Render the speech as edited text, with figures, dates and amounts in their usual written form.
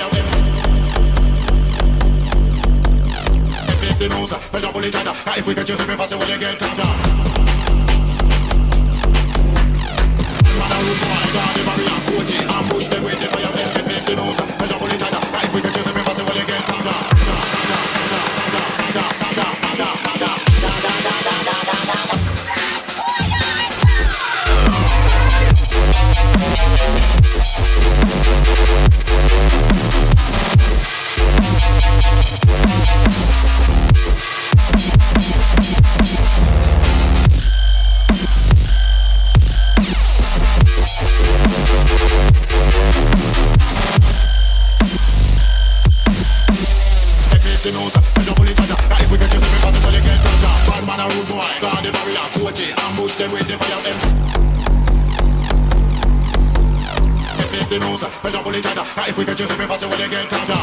fire them. Face the nose, well don't pull it tighter. If we get you super fast, will you get tighter? Man a rude boy, guard the barrier, coach it, ambush them with the fire them. Face the nose, well don't pull it tighter. If we get you super fast, will you get tighter? If we could just be fast, will you get tighter?